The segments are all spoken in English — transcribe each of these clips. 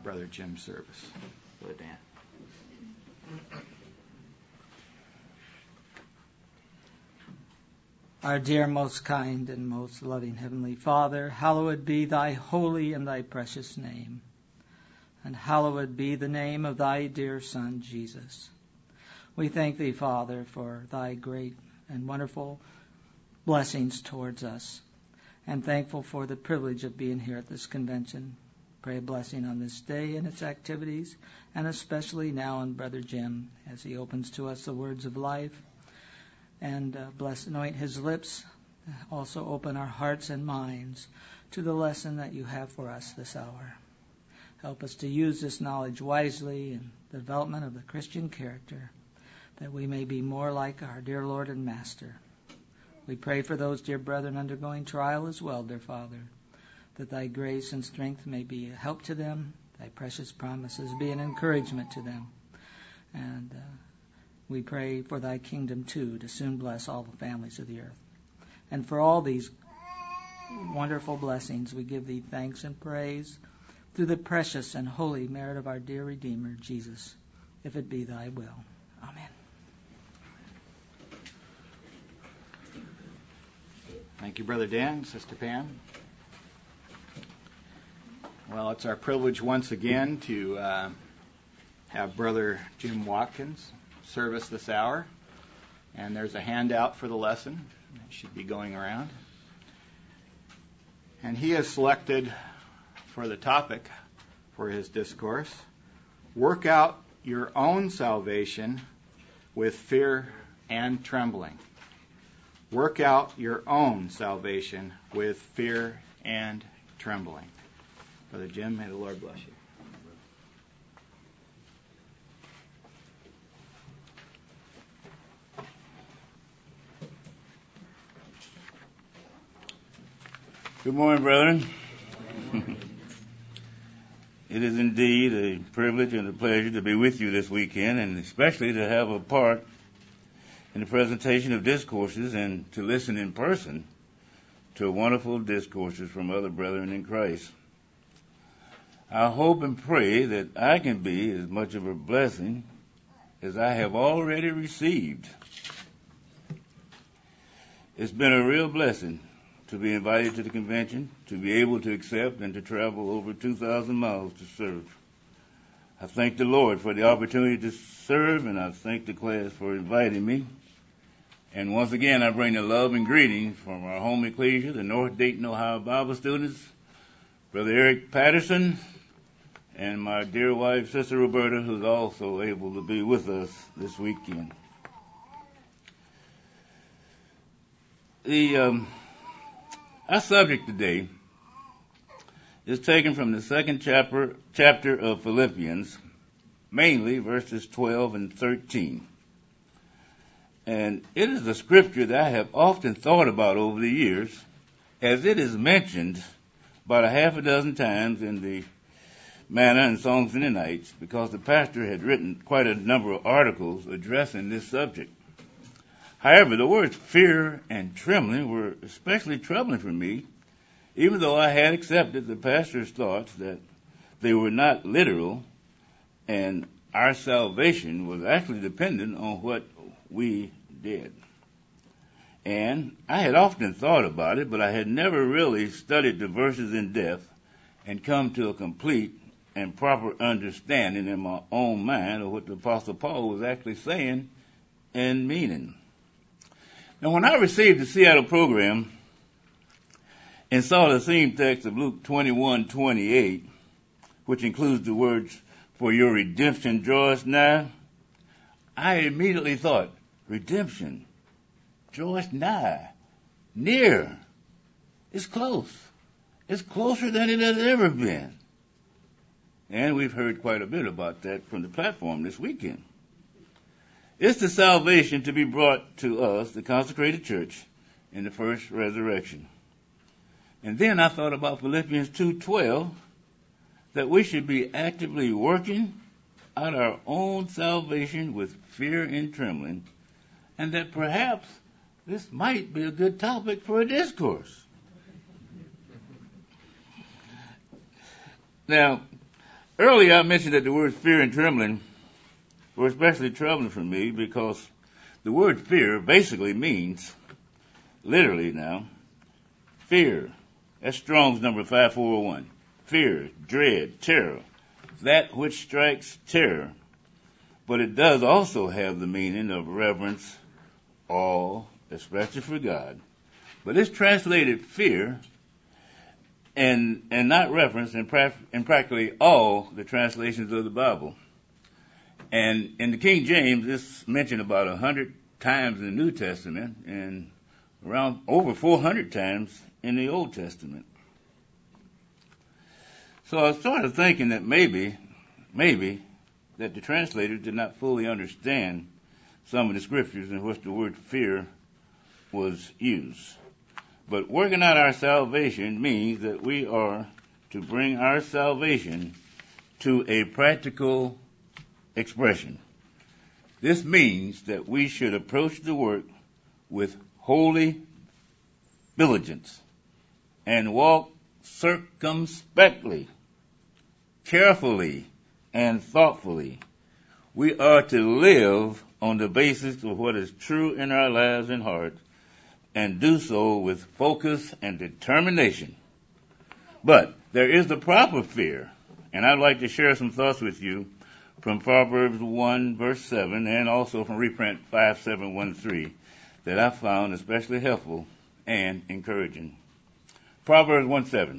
Brother Jim's service. Brother Dan. Our dear, most kind, and most loving Heavenly Father, hallowed be thy holy and thy precious name, and hallowed be the name of thy dear Son, Jesus. We thank thee, Father, for thy great and wonderful blessings towards us, and thankful for the privilege of being here at this convention. Pray a blessing on this day and its activities, and especially now on Brother Jim as he opens to us the words of life. And anoint his lips, also open our hearts and minds to the lesson that you have for us this hour. Help us to use this knowledge wisely in the development of the Christian character, that we may be more like our dear Lord and Master. We pray for those dear brethren undergoing trial as well, dear Father, that thy grace and strength may be a help to them, thy precious promises be an encouragement to them. And we pray for thy kingdom, too, to soon bless all the families of the earth. And for all these wonderful blessings, we give thee thanks and praise through the precious and holy merit of our dear Redeemer, Jesus, if it be thy will. Amen. Thank you, Brother Dan, Sister Pam. Well, it's our privilege once again to have Brother Jim Watkins service this hour, and there's a handout for the lesson. It should be going around. And he has selected for the topic for his discourse, work out your own salvation with fear and trembling. Work out your own salvation with fear and trembling. Brother Jim, may the Lord bless you. Good morning, brethren. It is indeed a privilege and a pleasure to be with you this weekend, and especially to have a part in the presentation of discourses and to listen in person to wonderful discourses from other brethren in Christ. I hope and pray that I can be as much of a blessing as I have already received. It's been a real blessing to be invited to the convention, to be able to accept and to travel over 2,000 miles to serve. I thank the Lord for the opportunity to serve, and I thank the class for inviting me. And once again, I bring the love and greetings from our home ecclesia, the North Dayton, Ohio Bible students, Brother Eric Patterson, and my dear wife, Sister Roberta, who's also able to be with us this weekend. Our subject today is taken from the second chapter of Philippians, mainly verses 12 and 13. And it is a scripture that I have often thought about over the years, as it is mentioned about a half a dozen times in the Manna and Songs in the Nights, because the pastor had written quite a number of articles addressing this subject. However, the words fear and trembling were especially troubling for me, even though I had accepted the pastor's thoughts that they were not literal and our salvation was actually dependent on what we did. And I had often thought about it, but I had never really studied the verses in depth and come to a complete and proper understanding in my own mind of what the Apostle Paul was actually saying and meaning. Now, when I received the Seattle program and saw the theme text of Luke 21:28, which includes the words, "For your redemption draweth nigh," I immediately thought, redemption, draweth nigh, near. It's close. It's closer than it has ever been. And we've heard quite a bit about that from the platform this weekend. It's the salvation to be brought to us, the consecrated church, in the first resurrection. And then I thought about Philippians 2:12, that we should be actively working out our own salvation with fear and trembling, and that perhaps this might be a good topic for a discourse. Now, Earlier I mentioned that the words fear and trembling were especially troubling for me because the word fear basically means, literally now, fear. That's Strong's number 5401. Fear, dread, terror. That which strikes terror. But it does also have the meaning of reverence, awe, especially for God. But it's translated fear and not reference in practically all the translations of the Bible. And in the King James, it's mentioned about 100 times in the New Testament and around over 400 times in the Old Testament. So I started thinking that maybe that the translators did not fully understand some of the scriptures in which the word fear was used. But working out our salvation means that we are to bring our salvation to a practical expression. This means that we should approach the work with holy diligence and walk circumspectly, carefully, and thoughtfully. We are to live on the basis of what is true in our lives and hearts, and do so with focus and determination. But there is the proper fear, and I'd like to share some thoughts with you from Proverbs 1 verse 7 and also from reprint 5713 that I found especially helpful and encouraging. Proverbs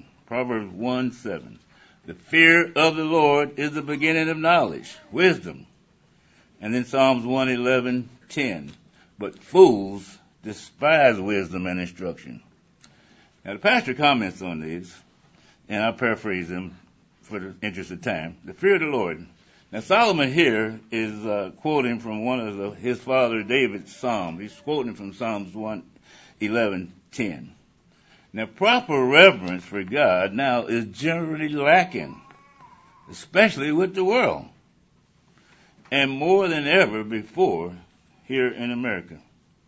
1:7. The fear of the Lord is the beginning of knowledge, wisdom. And then Psalms 111:10. But fools despise wisdom and instruction. Now the pastor comments on these, and I'll paraphrase them for the interest of time. The fear of the Lord. Now Solomon here is quoting from one of his father David's psalms. He's quoting from Psalms 111:10. Now proper reverence for God now is generally lacking, especially with the world, and more than ever before here in America.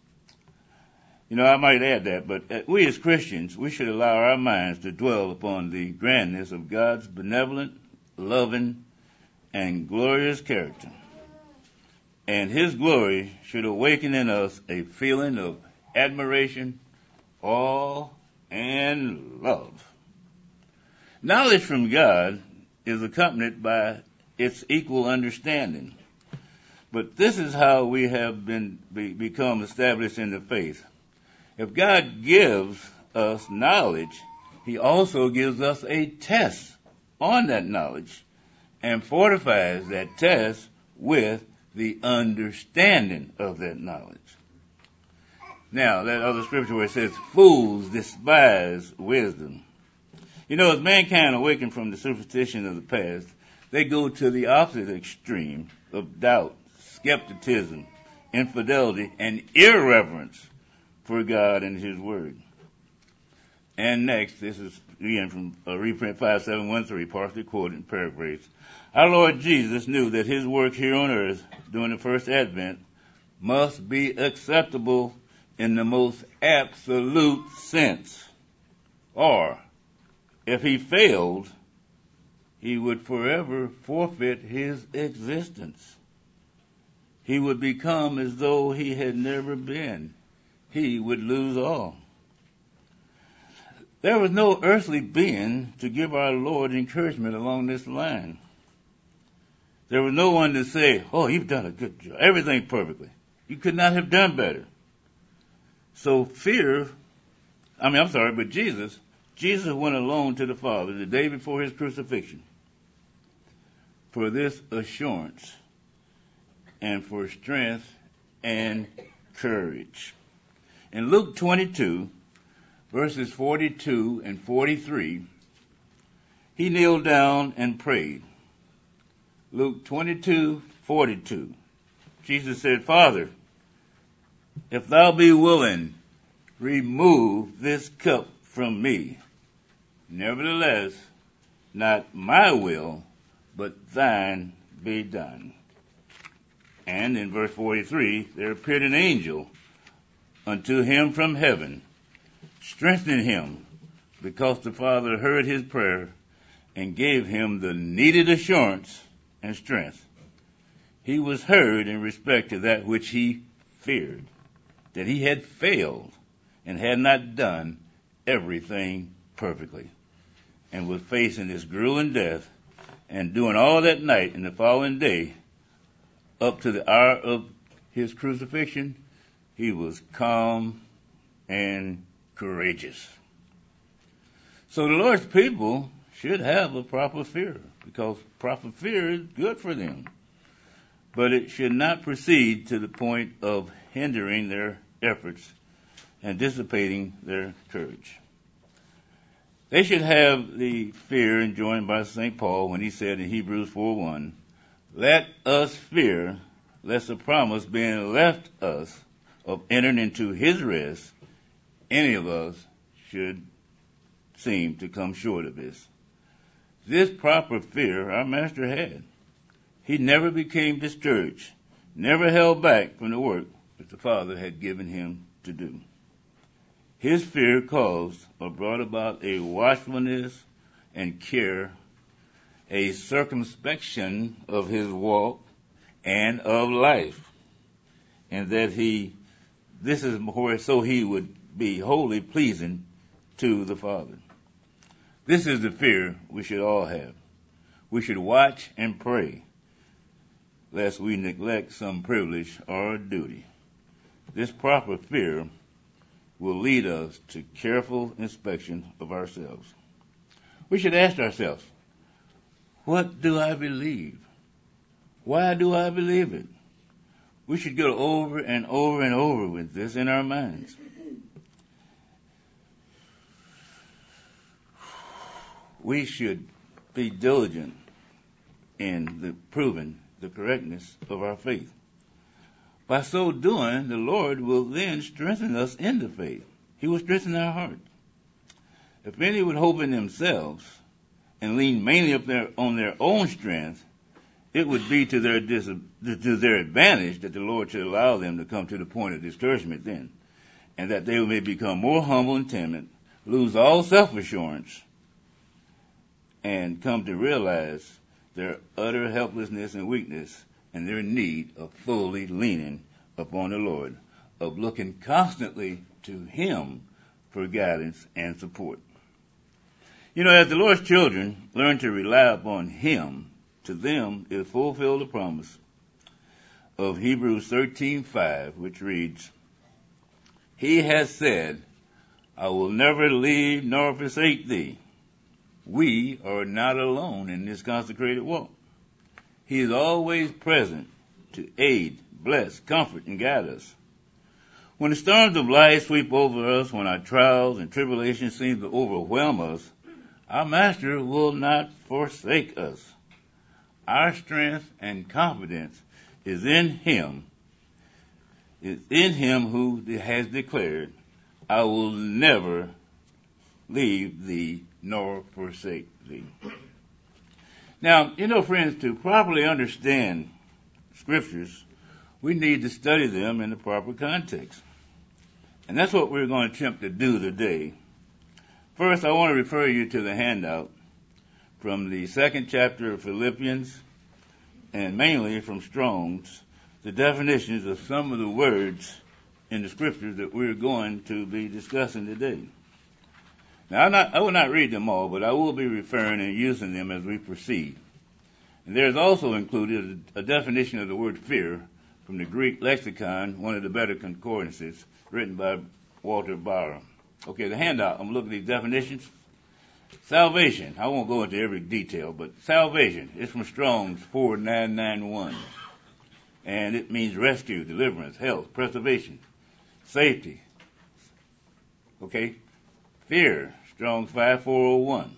You know, I might add that, but we as Christians, we should allow our minds to dwell upon the grandness of God's benevolent, loving, and glorious character. And His glory should awaken in us a feeling of admiration, awe, and love. Knowledge from God is accompanied by its equal understanding. But this is how we have become established in the faith. If God gives us knowledge, He also gives us a test on that knowledge and fortifies that test with the understanding of that knowledge. Now, that other scripture where it says, fools despise wisdom. You know, as mankind awakened from the superstition of the past, they go to the opposite extreme of doubt, skepticism, infidelity, and irreverence for God and His Word. And next, this is again from reprint 5713, partially quoted and paraphrased. Our Lord Jesus knew that His work here on earth during the first advent must be acceptable in the most absolute sense. Or, if He failed, He would forever forfeit His existence. He would become as though He had never been. He would lose all. There was no earthly being to give our Lord encouragement along this line. There was no one to say, oh, you've done a good job, everything perfectly. You could not have done better. So Jesus went alone to the Father the day before His crucifixion for this assurance and for strength and courage. In Luke 22, verses 42 and 43, He kneeled down and prayed. Luke 22:42, Jesus said, Father, if Thou be willing, remove this cup from me. Nevertheless, not my will, but Thine be done. And in verse 43, there appeared an angel unto him from heaven, strengthening him, because the Father heard his prayer, and gave him the needed assurance and strength. He was heard in respect to that which he feared, that he had failed and had not done everything perfectly, and was facing this grueling death and doing all that night and the following day up to the hour of his crucifixion. He was calm and courageous. So the Lord's people should have a proper fear, because proper fear is good for them. But it should not proceed to the point of hindering their efforts and dissipating their courage. They should have the fear enjoined by St. Paul when he said in Hebrews 4:1, "Let us fear, lest the promise being left us of entering into his rest, any of us should seem to come short of this." This proper fear our Master had. He never became discouraged, never held back from the work that the Father had given him to do. His fear caused or brought about a watchfulness and care, a circumspection of his walk and of life, and that this is where so he would be wholly pleasing to the Father. This is the fear we should all have. We should watch and pray, lest we neglect some privilege or duty. This proper fear will lead us to careful inspection of ourselves. We should ask ourselves, what do I believe? Why do I believe it? We should go over and over and over with this in our minds. We should be diligent in proving the correctness of our faith. By so doing, the Lord will then strengthen us in the faith. He will strengthen our heart. If any would hope in themselves and lean mainly on their own strength, it would be to their advantage that the Lord should allow them to come to the point of discouragement then, and that they may become more humble and timid, lose all self-assurance, and come to realize their utter helplessness and weakness and their need of fully leaning upon the Lord, of looking constantly to him for guidance and support. You know, as the Lord's children learn to rely upon him, to them is fulfilled the promise of Hebrews 13:5, which reads, "He has said, I will never leave nor forsake thee." We are not alone in this consecrated walk. He is always present to aid, bless, comfort, and guide us. When the storms of life sweep over us, when our trials and tribulations seem to overwhelm us, our Master will not forsake us. Our strength and confidence is in him. It's in him who has declared, "I will never leave thee nor forsake thee." Now, you know, friends, to properly understand scriptures, we need to study them in the proper context. And that's what we're going to attempt to do today. First, I want to refer you to the handout from the 2nd chapter of Philippians, and mainly from Strong's, the definitions of some of the words in the scriptures that we're going to be discussing today. Now, I will not read them all, but I will be referring and using them as we proceed. And there's also included a definition of the word fear from the Greek lexicon, one of the better concordances, written by Walter Barrow. Okay, the handout, I'm looking at these definitions. Salvation, I won't go into every detail, but salvation is from Strong's 4991. And it means rescue, deliverance, health, preservation, safety. Okay? Fear, Strong's 5401.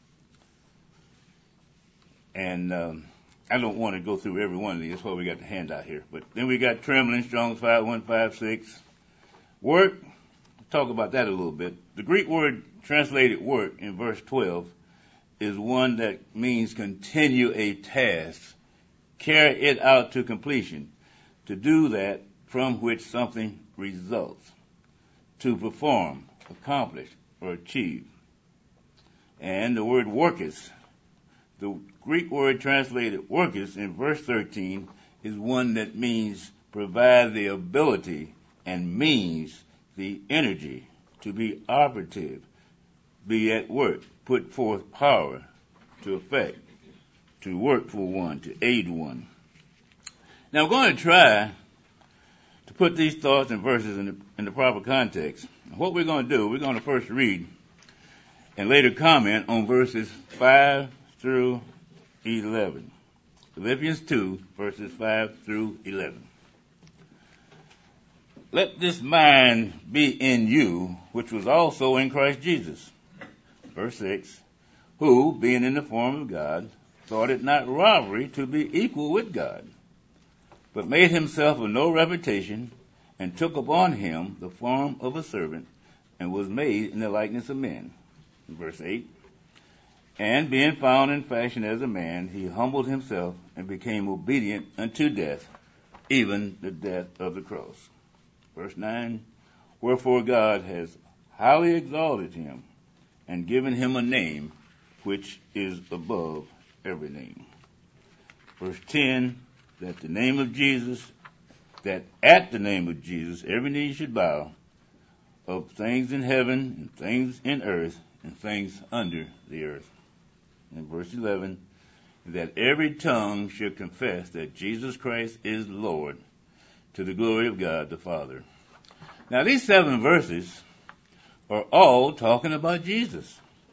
And I don't want to go through every one of these. That's why we got the handout here. But then we got trembling, Strong's 5156. Work, talk about that a little bit. The Greek word translated work in verse 12 is one that means continue a task, carry it out to completion, to do that from which something results, to perform, accomplish, or achieve. And the word workers The Greek word translated worketh in verse 13 is one that means provide the ability and means the energy to be operative, be at work, put forth power to effect, to work for one, to aid one. Now I'm going to try to put these thoughts and verses in the proper context. What we're going to do, we're going to first read and later comment on verses 5 through 11. Philippians 2, verses 5 through 11. Let this mind be in you, which was also in Christ Jesus. Verse 6, who, being in the form of God, thought it not robbery to be equal with God, but made himself of no reputation, and took upon him the form of a servant, and was made in the likeness of men. Verse 8, and being found in fashion as a man, he humbled himself and became obedient unto death, even the death of the cross. Verse 9, wherefore God has highly exalted him and given him a name which is above every name. Verse 10, that at the name of Jesus, every knee should bow, of things in heaven and things in earth and things under the earth. In verse 11, that every tongue should confess that Jesus Christ is Lord, to the glory of God the Father. Now these 7 verses are all talking about Jesus.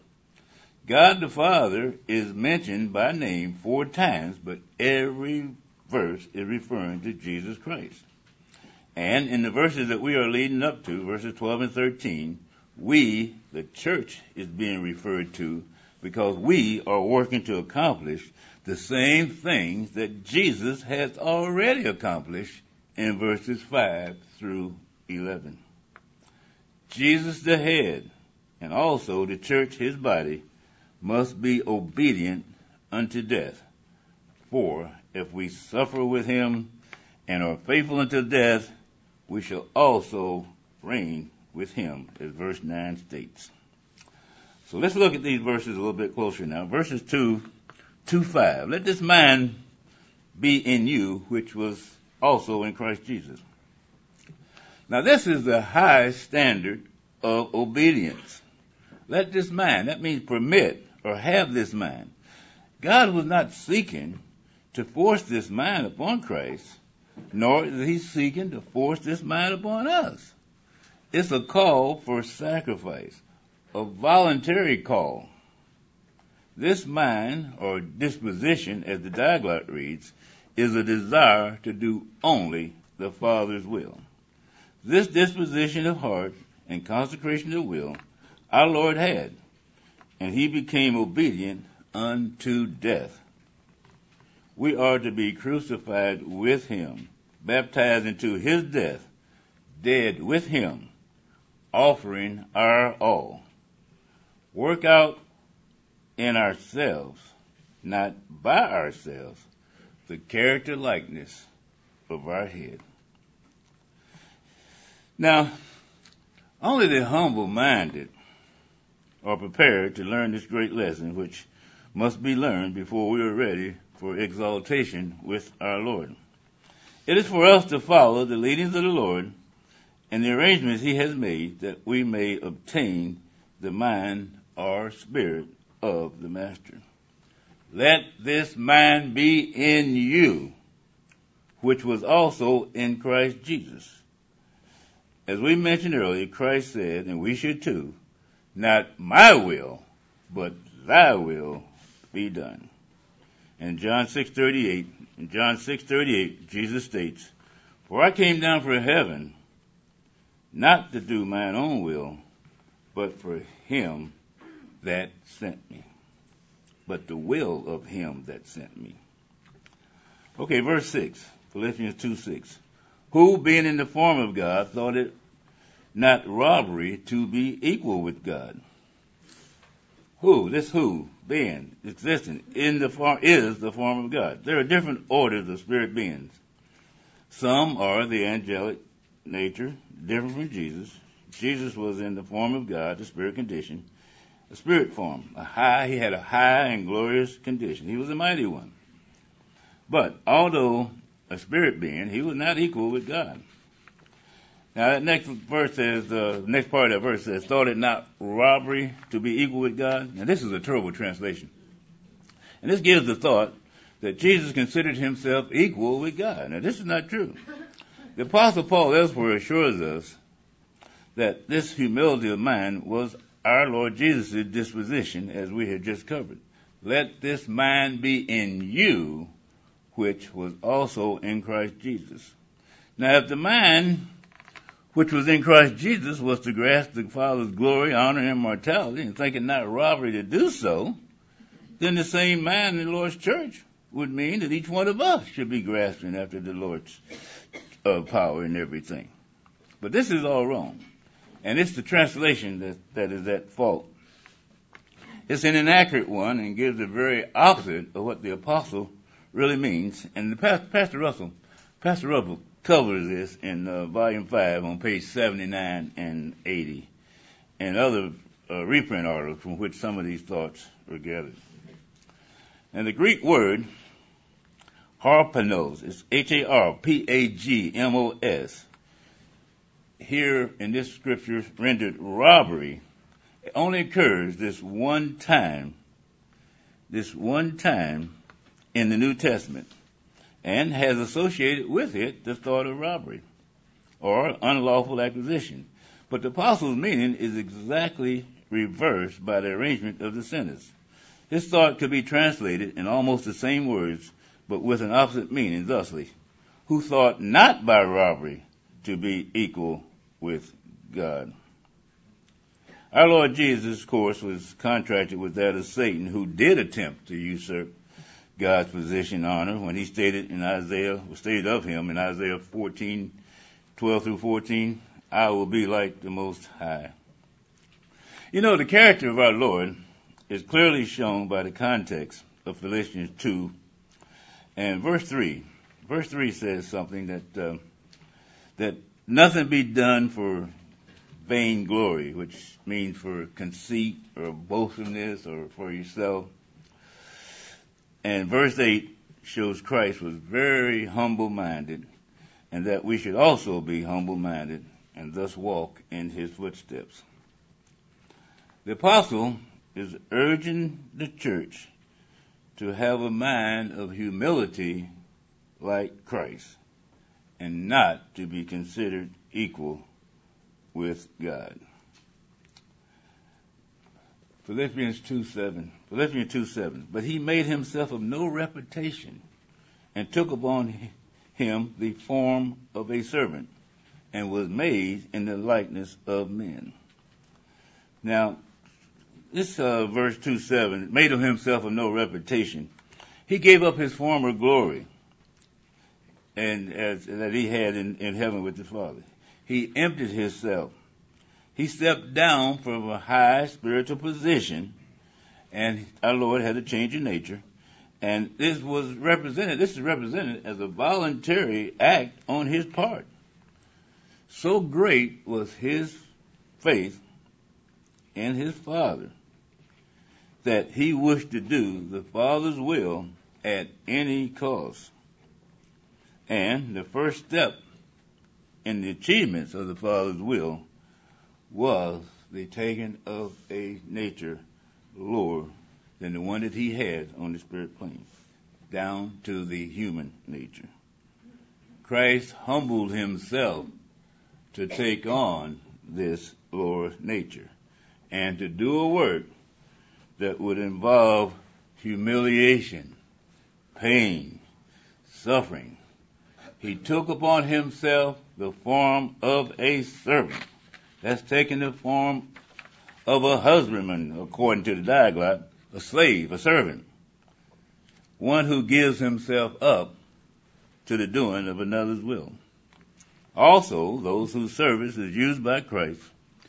God the Father is mentioned by name 4 times, but every verse is referring to Jesus Christ. And in the verses that we are leading up to, verses 12 and 13, we, the church, is being referred to because we are working to accomplish the same things that Jesus has already accomplished in verses 5 through 11. Jesus the head, and also the church, his body, must be obedient unto death. For if we suffer with him and are faithful unto death, we shall also reign with him, as verse 9 states. So let's look at these verses a little bit closer now. Verses 2 to 5. Let this mind be in you, which was also in Christ Jesus. Now this is the highest standard of obedience. Let this mind, that means permit or have this mind. God was not seeking to force this mind upon Christ, nor is he seeking to force this mind upon us. It's a call for sacrifice, a voluntary call. This mind, or disposition, as the Diaglott reads, is a desire to do only the Father's will. This disposition of heart and consecration of will our Lord had, and he became obedient unto death. We are to be crucified with him, baptized into his death, dead with him, offering our all. Work out in ourselves, not by ourselves, the character likeness of our head. Now, only the humble-minded are prepared to learn this great lesson, which must be learned before we are ready for exaltation with our Lord. It is for us to follow the leadings of the Lord and the arrangements he has made that we may obtain the mind or spirit of the Master. Let this mind be in you, which was also in Christ Jesus. As we mentioned earlier, Christ said, and we should too, not my will, but thy will be done. In John 6:38, Jesus states, for I came down from heaven not to do mine own will, but for him that sent me. But the will of him that sent me. Okay, verse 6, Philippians 2:6. Who, being in the form of God, thought it not robbery to be equal with God. Who, being, existing, in the form, is the form of God. There are different orders of spirit beings. Some are the angelic nature, different from Jesus. Jesus was in the form of God, the spirit condition. a spirit form, he had a high and glorious condition. He was a mighty one. But although a spirit being, he was not equal with God. Now that next verse says, next part of that verse says, thought it not robbery to be equal with God. Now this is a terrible translation. And this gives the thought that Jesus considered himself equal with God. Now this is not true. The Apostle Paul elsewhere assures us that this humility of mind was our Lord Jesus' disposition, as we had just covered. Let this mind be in you, which was also in Christ Jesus. Now if the mind which was in Christ Jesus was to grasp the Father's glory, honor, and immortality, and think it not robbery to do so, then the same mind in the Lord's church would mean that each one of us should be grasping after the Lord's power and everything. But this is all wrong. And it's the translation that is at fault. It's an inaccurate one and gives the very opposite of what the apostle really means. And Pastor Russell covers this in volume 5 on page 79 and 80 and other reprint articles from which some of these thoughts were gathered. And the Greek word harpanos is Harpagmos. Here in this scripture rendered robbery, it only occurs this one time in the New Testament, and has associated with it the thought of robbery or unlawful acquisition. But the apostle's meaning is exactly reversed by the arrangement of the sentence. This thought could be translated in almost the same words, but with an opposite meaning, thusly, who thought not by robbery to be equal with God. Our Lord Jesus' course was contrasted with that of Satan, who did attempt to usurp God's position and honor when he stated of him in Isaiah 14:12 through 14, I will be like the Most High. You know, the character of our Lord is clearly shown by the context of Philippians 2 and verse 3. Verse 3 says something that nothing be done for vainglory, which means for conceit or boastfulness or for yourself. And verse 8 shows Christ was very humble-minded, and that we should also be humble-minded and thus walk in his footsteps. The apostle is urging the church to have a mind of humility like Christ, and not to be considered equal with God. Philippians 2:7. But he made himself of no reputation, and took upon him the form of a servant, and was made in the likeness of men. Now, this verse 2:7, made of himself of no reputation. He gave up his former glory, and that he had in heaven with his Father. He emptied himself. He stepped down from a high spiritual position, and our Lord had a change in nature. And this is represented as a voluntary act on his part. So great was his faith in his Father that he wished to do the Father's will at any cost. And the first step in the achievements of the Father's will was the taking of a nature lower than the one that he had on the spirit plane, down to the human nature. Christ humbled himself to take on this lower nature and to do a work that would involve humiliation, pain, suffering. He took upon himself the form of a servant. That's taking the form of a husbandman, according to the Diaglott, a slave, a servant, one who gives himself up to the doing of another's will. Also, those whose service is used by Christ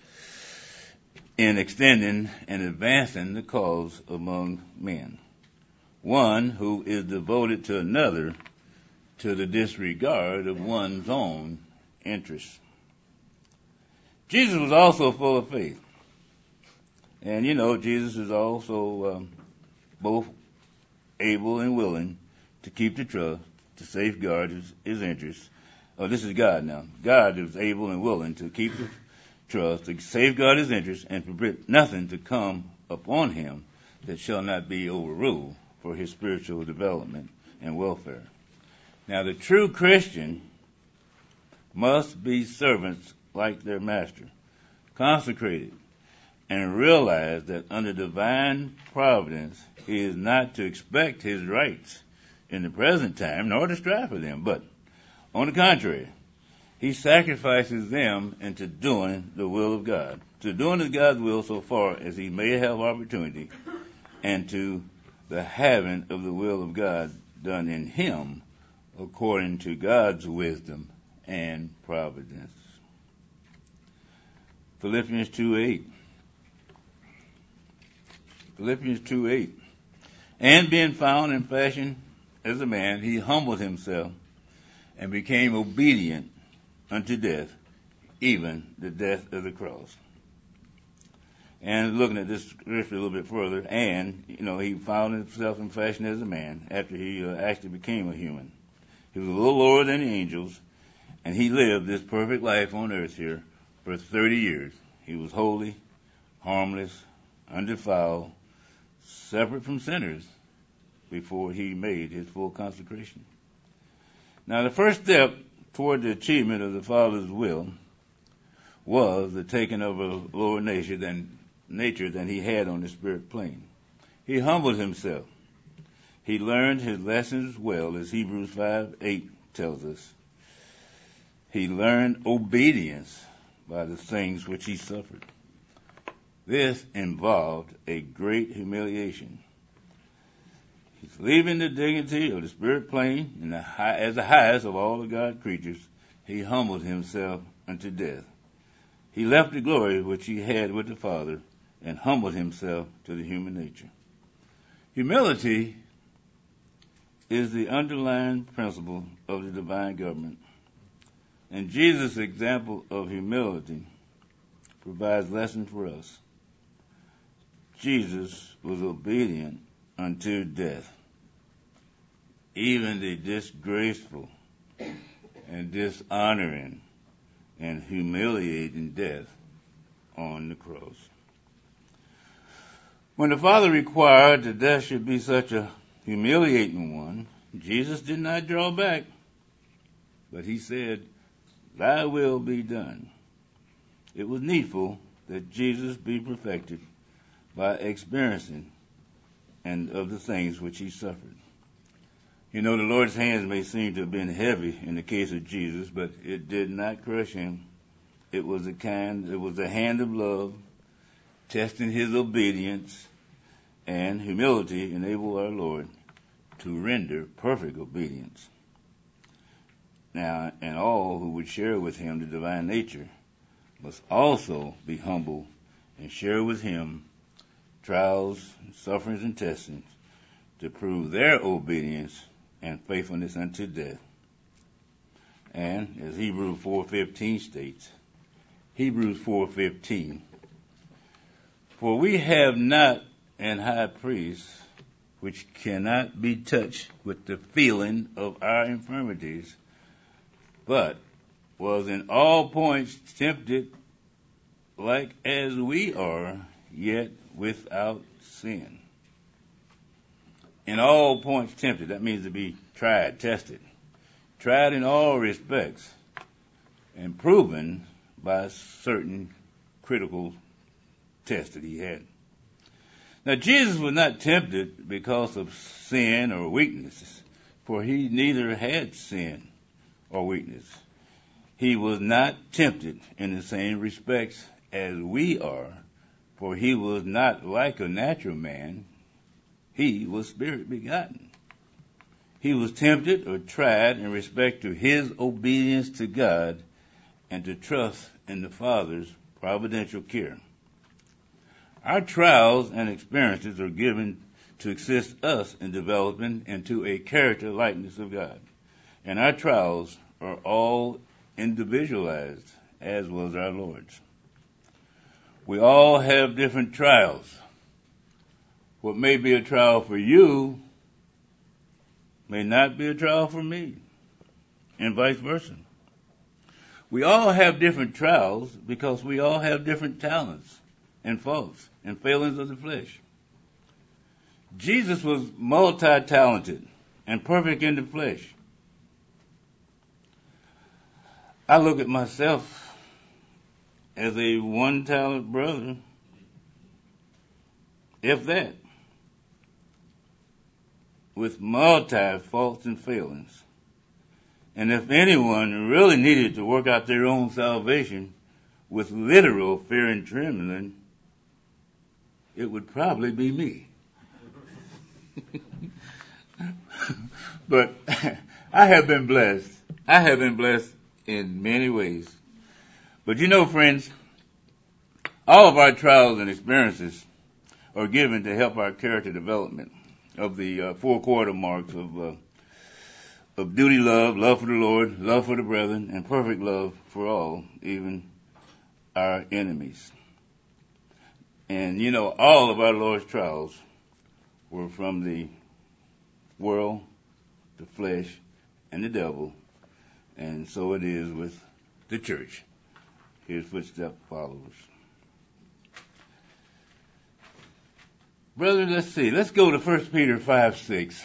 in extending and advancing the cause among men. One who is devoted to another to the disregard of one's own interests. Jesus was also full of faith. And Jesus is also both able and willing to keep the trust, to safeguard his interests. Oh, this is God now. God is able and willing to keep the trust, to safeguard his interests, and permit nothing to come upon him that shall not be overruled for his spiritual development and welfare. Now, the true Christian must be servants like their master, consecrated, and realize that under divine providence he is not to expect his rights in the present time, nor to strive for them, but on the contrary, he sacrifices them into doing the will of God, to doing God's will so far as he may have opportunity, and to the having of the will of God done in him according to God's wisdom and providence. Philippians 2:8. Philippians 2:8. And being found in fashion as a man, he humbled himself and became obedient unto death, even the death of the cross. And looking at this scripture a little bit further, and, he found himself in fashion as a man after he actually became a human. He was a little lower than the angels, and he lived this perfect life on earth here for 30 years. He was holy, harmless, undefiled, separate from sinners before he made his full consecration. Now, the first step toward the achievement of the Father's will was the taking of a lower nature than he had on the spirit plane. He humbled himself. He learned his lessons well, as Hebrews 5:8 tells us. He learned obedience by the things which he suffered. This involved a great humiliation. He's leaving the dignity of the spirit plane as the highest of all the God creatures. He humbled himself unto death. He left the glory which he had with the Father and humbled himself to the human nature. Humility is the underlying principle of the divine government. And Jesus' example of humility provides lessons for us. Jesus was obedient unto death, even the disgraceful and dishonoring and humiliating death on the cross. When the Father required that death should be such a humiliating one, Jesus did not draw back, but he said, "Thy will be done." It was needful that Jesus be perfected by experiencing and of the things which he suffered. The Lord's hands may seem to have been heavy in the case of Jesus, but it did not crush him. It was a hand of love, testing his obedience, and humility enabled our Lord to render perfect obedience. Now, and all who would share with him the divine nature must also be humble and share with him trials, sufferings, and testings to prove their obedience and faithfulness unto death. And as Hebrews 4:15 states, Hebrews 4:15, "For we have not an high priest which cannot be touched with the feeling of our infirmities, but was in all points tempted like as we are, yet without sin." In all points tempted, that means to be tried, tested. Tried in all respects, and proven by certain critical tests that he had. Now, Jesus was not tempted because of sin or weaknesses, for he neither had sin or weakness. He was not tempted in the same respects as we are, for he was not like a natural man. He was spirit begotten. He was tempted or tried in respect to his obedience to God and to trust in the Father's providential care. Our trials and experiences are given to assist us in developing into a character likeness of God. And our trials are all individualized, as was our Lord's. We all have different trials. What may be a trial for you may not be a trial for me, and vice versa. We all have different trials because we all have different talents and faults and failings of the flesh. Jesus was multi-talented and perfect in the flesh. I look at myself as a one-talent brother, if that, with multi-faults and failings. And if anyone really needed to work out their own salvation with literal fear and trembling, it would probably be me. But I have been blessed. I have been blessed in many ways. But you know, friends, all of our trials and experiences are given to help our character development of the 4 quarter marks of duty love, love for the Lord, love for the brethren, and perfect love for all, even our enemies. And you know, all of our Lord's trials were from the world, the flesh, and the devil. And so it is with the church, his footstep followers. Brethren, let's see. Let's go to 1 Peter 5:6.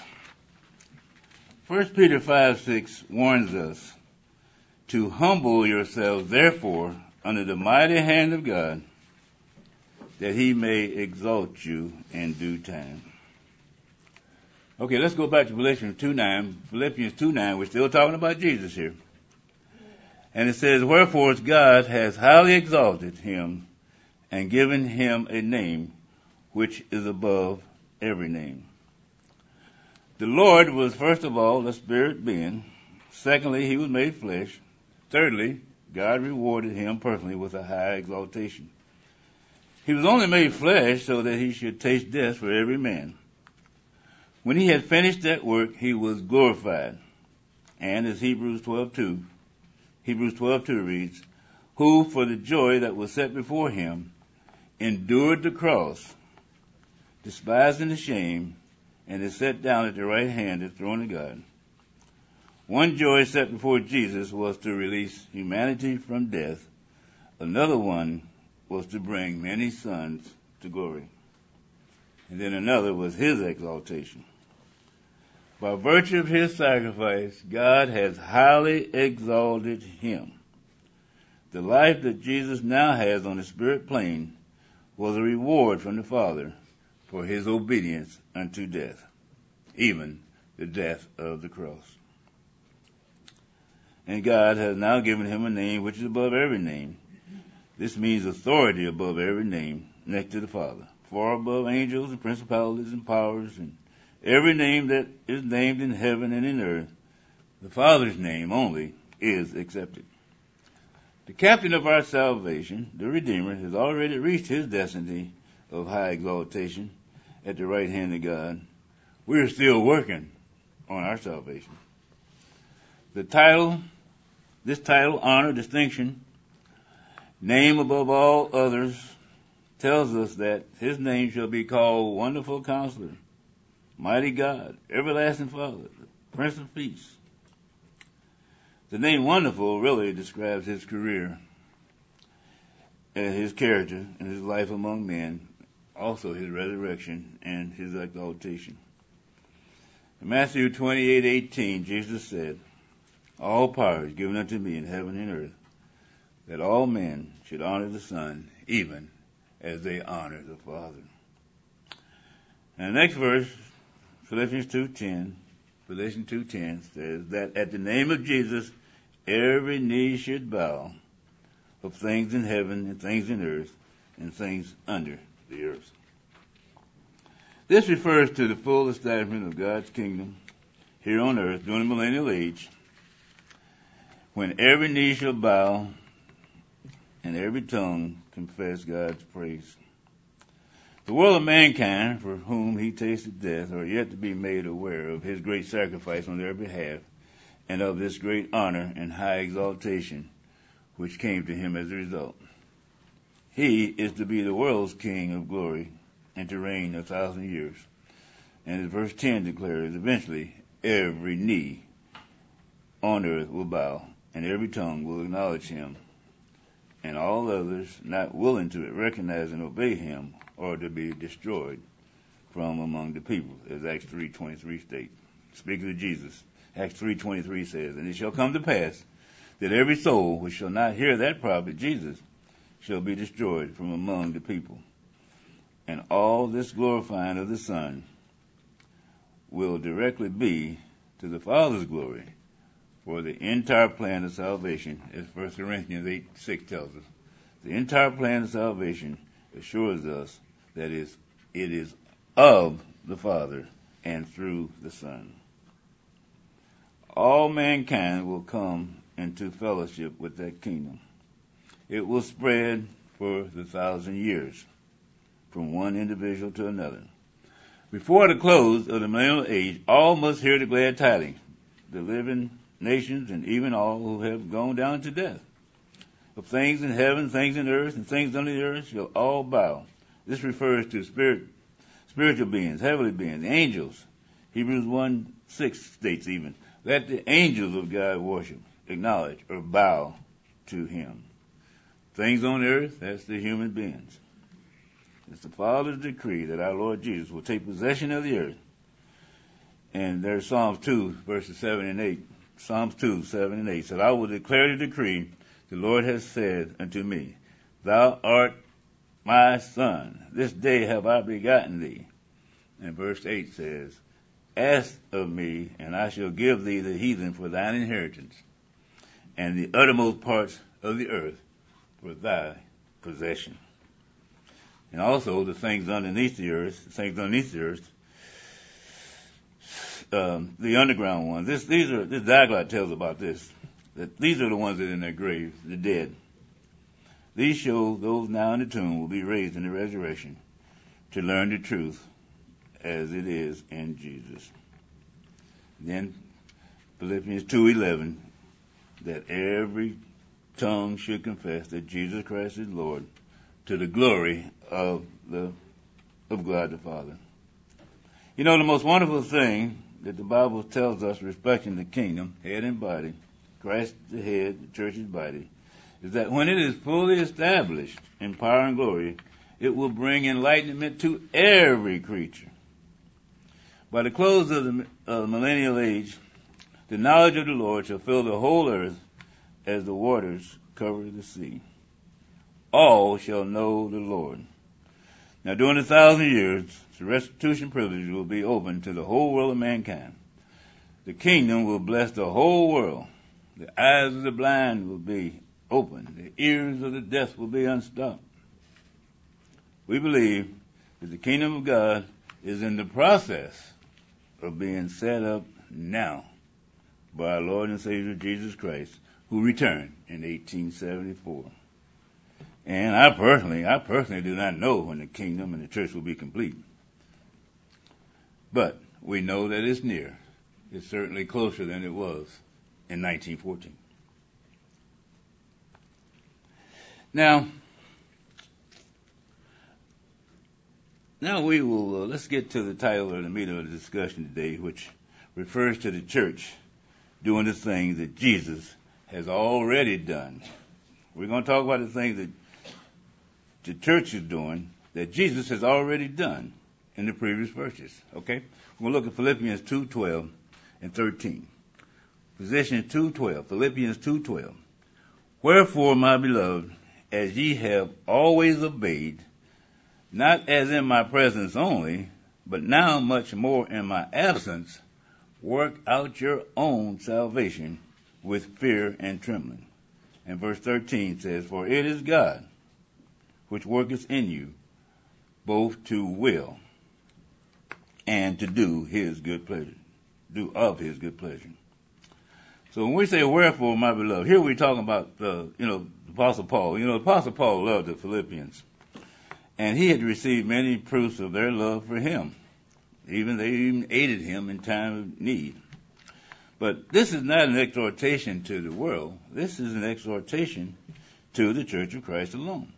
1 Peter 5:6 warns us to humble yourselves, therefore, under the mighty hand of God, that he may exalt you in due time. Okay, let's go back to Philippians 2:9. Philippians 2:9, we're still talking about Jesus here. And it says, wherefore God has highly exalted him and given him a name which is above every name. The Lord was, first of all, a spirit being. Secondly, he was made flesh. Thirdly, God rewarded him personally with a high exaltation. He was only made flesh so that he should taste death for every man. When he had finished that work, he was glorified. And as Hebrews 12:2 reads, who for the joy that was set before him endured the cross, despising the shame, and is set down at the right hand of the throne of God. One joy set before Jesus was to release humanity from death. Another one was to bring many sons to glory. And then another was his exaltation. By virtue of his sacrifice, God has highly exalted him. The life that Jesus now has on the spirit plane was a reward from the Father for his obedience unto death, even the death of the cross. And God has now given him a name which is above every name. This means authority above every name next to the Father, far above angels and principalities and powers and every name that is named in heaven and in earth. The Father's name only is accepted. The captain of our salvation, the Redeemer, has already reached his destiny of high exaltation at the right hand of God. We are still working on our salvation. This title, honor, distinction, name above all others, tells us that his name shall be called Wonderful Counselor, Mighty God, Everlasting Father, Prince of Peace. The name Wonderful really describes his career, his character, and his life among men, also his resurrection and his exaltation. In Matthew 28:18, Jesus said, all power is given unto me in heaven and earth, that all men should honor the Son, even as they honor the Father. And the next verse, Philippians 2:10 says that at the name of Jesus, every knee should bow, of things in heaven and things in earth and things under the earth. This refers to the full establishment of God's kingdom here on earth during the millennial age, when every knee shall bow and every tongue confess God's praise. The world of mankind, for whom he tasted death, are yet to be made aware of his great sacrifice on their behalf and of this great honor and high exaltation which came to him as a result. He is to be the world's King of glory and to reign 1,000 years. And as verse 10 declares, eventually every knee on earth will bow and every tongue will acknowledge him, and all others not willing to recognize and obey him are to be destroyed from among the people, as Acts 3:23 states. Speaking of Jesus, Acts 3:23 says, and it shall come to pass that every soul which shall not hear that prophet Jesus shall be destroyed from among the people. And all this glorifying of the Son will directly be to the Father's glory, for the entire plan of salvation, as 1 Corinthians 8:6 tells us, the entire plan of salvation assures us that it is of the Father and through the Son. All mankind will come into fellowship with that kingdom. It will spread for 1,000 years, from one individual to another. Before the close of the millennial age, all must hear the glad tidings, the living nations and even all who have gone down to death. Of things in heaven, things in earth, and things under the earth shall all bow. This refers to spiritual beings, heavenly beings, the angels. Hebrews 1:6 states even, let the angels of God worship, acknowledge, or bow to him. Things on earth, that's the human beings. It's the Father's decree that our Lord Jesus will take possession of the earth. And there's Psalms 2, verses 7 and 8. Psalms 2, 7 and 8 said, I will declare the decree, the Lord has said unto me, Thou art my son, this day have I begotten thee. And verse 8 says, Ask of me, and I shall give thee the heathen for thine inheritance, and the uttermost parts of the earth for thy possession. And also the things underneath the earth, the underground ones. This Daglot tells about this, that these are the ones that are in their graves, the dead. These show those now in the tomb will be raised in the resurrection to learn the truth as it is in Jesus. Then Philippians 2:11, that every tongue should confess that Jesus Christ is Lord, to the glory of God the Father. You know, the most wonderful thing that the Bible tells us respecting the kingdom, head and body, Christ the head, the church's body, is that when it is fully established in power and glory, it will bring enlightenment to every creature. By the close of the millennial age, the knowledge of the Lord shall fill the whole earth as the waters cover the sea. All shall know the Lord. Now, during 1,000 years, the restitution privilege will be open to the whole world of mankind. The kingdom will bless the whole world. The eyes of the blind will be open. The ears of the deaf will be unstopped. We believe that the kingdom of God is in the process of being set up now by our Lord and Savior Jesus Christ, who returned in 1874. And I personally do not know when the kingdom and the church will be complete. But we know that it's near. It's certainly closer than it was in 1914. Now we will, let's get to the title of the meat of the discussion today, which refers to the church doing the things that Jesus has already done. We're going to talk about the things that the church is doing that Jesus has already done in the previous verses. Okay? We're going to look at Philippians 2:12 and 13. Philippians 2:12. Wherefore, my beloved, as ye have always obeyed, not as in my presence only, but now much more in my absence, work out your own salvation with fear and trembling. And verse 13 says, For it is God which worketh in you, both to will and to do his good pleasure, of his good pleasure. So when we say, wherefore, my beloved, here we're talking about, the Apostle Paul. The Apostle Paul loved the Philippians, and he had received many proofs of their love for him. They even aided him in time of need. But this is not an exhortation to the world. This is an exhortation to the Church of Christ alone.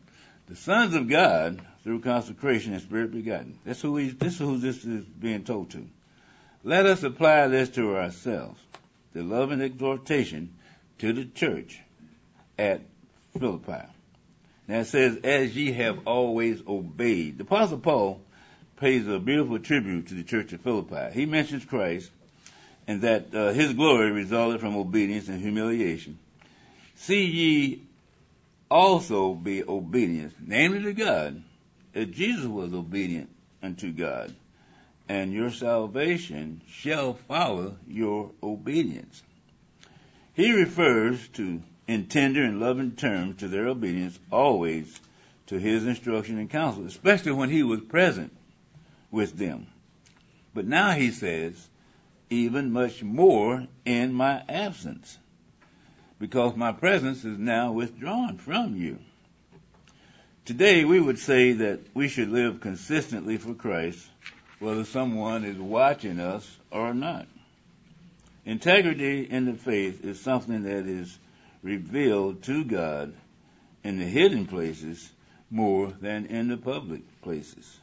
The sons of God through consecration and spirit begotten. This is who this is being told to. Let us apply this to ourselves. The love and exhortation to the church at Philippi. Now it says, as ye have always obeyed. The Apostle Paul pays a beautiful tribute to the church of Philippi. He mentions Christ and that his glory resulted from obedience and humiliation. See ye also be obedient, namely to God, as Jesus was obedient unto God, and your salvation shall follow your obedience. He refers to in tender and loving terms to their obedience, always to his instruction and counsel, especially when he was present with them. But now he says, even much more in my absence, because my presence is now withdrawn from you. Today we would say that we should live consistently for Christ, whether someone is watching us or not. Integrity in the faith is something that is revealed to God in the hidden places more than in the public places.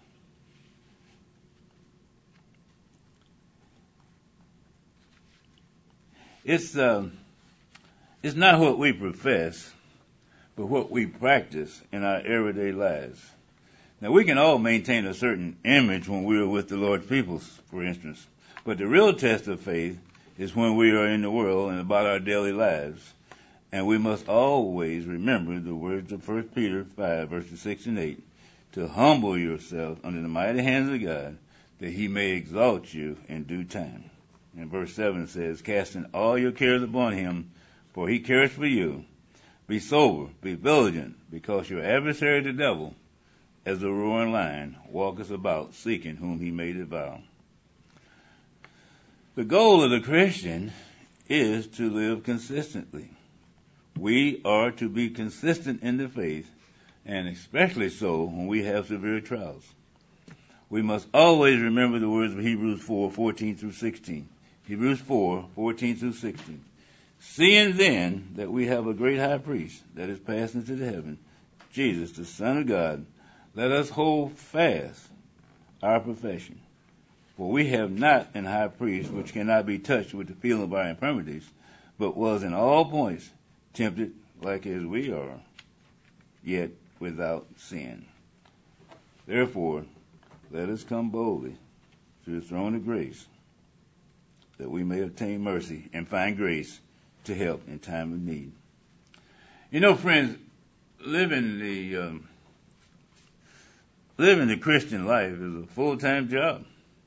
It's not what we profess, but what we practice in our everyday lives. Now, we can all maintain a certain image when we are with the Lord's people, for instance, but the real test of faith is when we are in the world and about our daily lives. And we must always remember the words of 1 Peter 5, verses 6 and 8, to humble yourself under the mighty hands of God, that he may exalt you in due time. And verse 7 says, casting all your cares upon him, for he cares for you. Be sober, be vigilant, because your adversary the devil, as a roaring lion, walketh about, seeking whom he may devour. The goal of the Christian is to live consistently. We are to be consistent in the faith, and especially so when we have severe trials. We must always remember the words of Hebrews 4:14 through 16. Hebrews 4:14 through 16. Seeing then that we have a great high priest that is passed into the heaven, Jesus, the Son of God, let us hold fast our profession. For we have not an high priest which cannot be touched with the feeling of our infirmities, but was in all points tempted like as we are, yet without sin. Therefore, let us come boldly to the throne of grace, that we may obtain mercy and find grace to help in time of need. You know, friends, living the Christian life is a full-time job.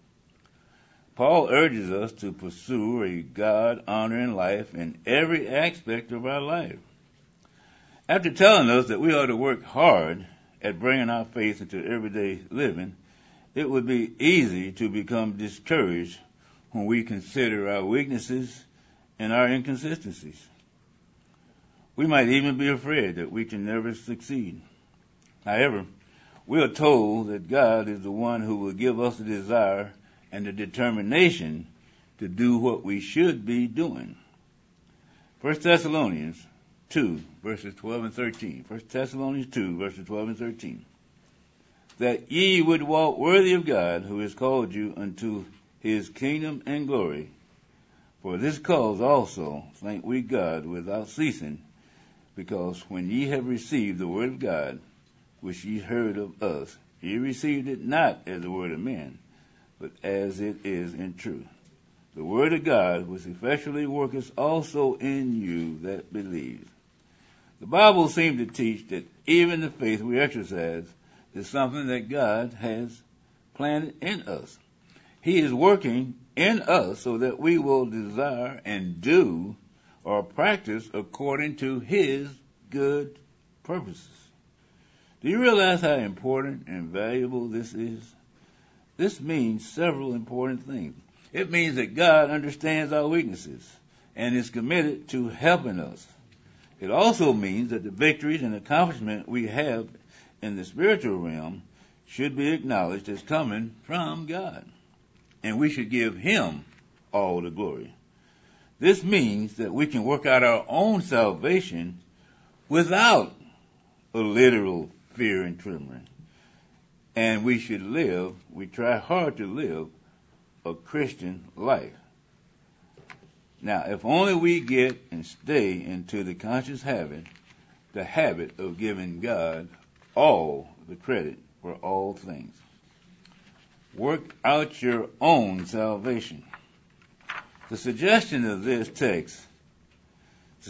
Paul urges us to pursue a God-honoring life in every aspect of our life. After telling us that we ought to work hard at bringing our faith into everyday living, it would be easy to become discouraged when we consider our weaknesses and our inconsistencies. We might even be afraid that we can never succeed. However, we are told that God is the one who will give us the desire and the determination to do what we should be doing. 1 Thessalonians 2, verses 12 and 13. 1 Thessalonians 2, verses 12 and 13. That ye would walk worthy of God, who has called you unto his kingdom and glory. For this cause also thank we God without ceasing, because when ye have received the word of God, which ye heard of us, ye received it not as the word of men, but as it is in truth. The word of God, which effectually worketh also in you that believe. The Bible seems to teach that even the faith we exercise is something that God has planted in us. He is working in us so that we will desire and do or practice according to his good purposes. Do you realize how important and valuable this is? This means several important things. It means that God understands our weaknesses and is committed to helping us. It also means that the victories and accomplishments we have in the spiritual realm should be acknowledged as coming from God, and we should give him all the glory. This means that we can work out our own salvation without a literal fear and trembling. And we try hard to live a Christian life. Now, if only we get and stay into the conscious habit, the habit of giving God all the credit for all things. Work out your own salvation. The suggestion of this text is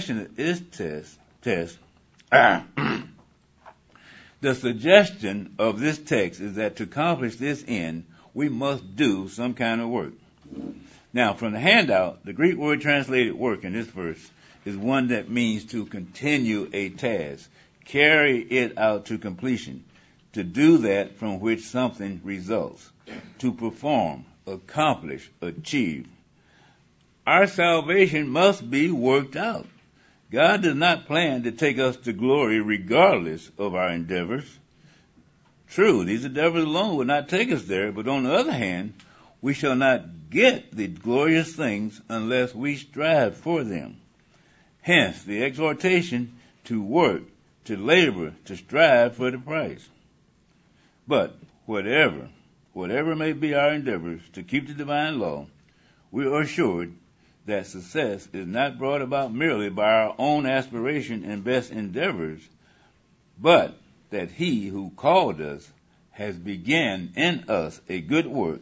that to accomplish this end, we must do some kind of work. Now, from the handout, the Greek word translated work in this verse is one that means to continue a task, carry it out to completion, to do that from which something results, to perform, accomplish, achieve. Our salvation must be worked out. God does not plan to take us to glory regardless of our endeavors. True, these endeavors alone will not take us there, but on the other hand, we shall not get the glorious things unless we strive for them. Hence, the exhortation to work, to labor, to strive for the prize. But whatever may be our endeavors to keep the divine law, we are assured that success is not brought about merely by our own aspiration and best endeavors, but that he who called us has begun in us a good work,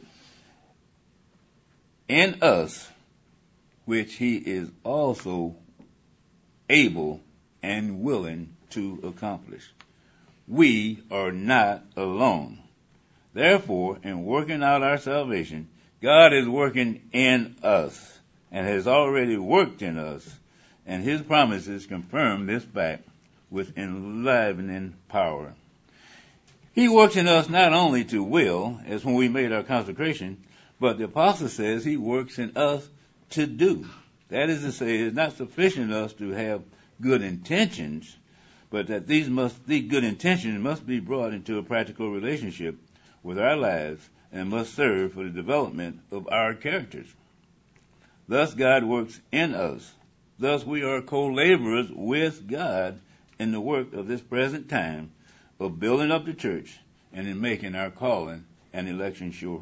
in us, which he is also able and willing to accomplish. We are not alone. Therefore, in working out our salvation, God is working in us and has already worked in us, and his promises confirm this fact with enlivening power. He works in us not only to will, as when we made our consecration, but the apostle says he works in us to do. That is to say, it's not sufficient us to have good intentions, but that these good intentions must be brought into a practical relationship with our lives and must serve for the development of our characters. Thus God works in us. Thus we are co-laborers with God in the work of this present time of building up the church and in making our calling and election sure.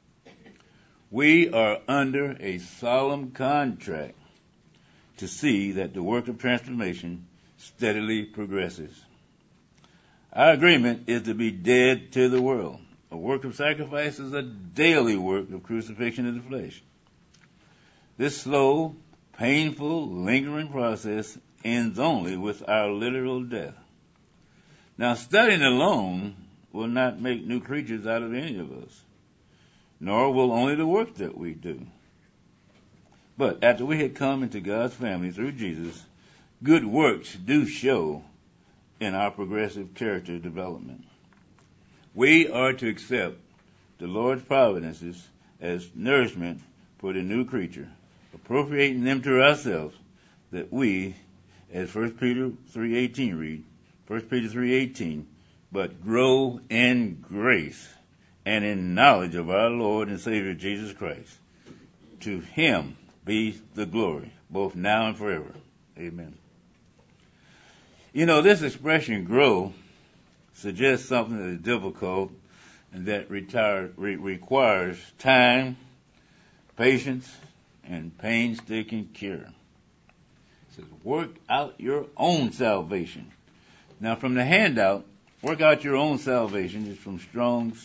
We are under a solemn contract to see that the work of transformation steadily progresses. Our agreement is to be dead to the world. A work of sacrifice is a daily work of crucifixion of the flesh. This slow, painful, lingering process ends only with our literal death. Now, studying alone will not make new creatures out of any of us, nor will only the work that we do. But after we had come into God's family through Jesus, good works do show in our progressive character development. We are to accept the Lord's providences as nourishment for the new creature, appropriating them to ourselves, that we, as 1 Peter 3:18 read, 1 Peter 3:18, but grow in grace and in knowledge of our Lord and Savior Jesus Christ. To him be the glory, both now and forever. Amen. You know, this expression, grow, suggests something that is difficult and that requires time, patience, and painstaking care. It says, work out your own salvation. Now, from the handout, work out your own salvation is from Strong's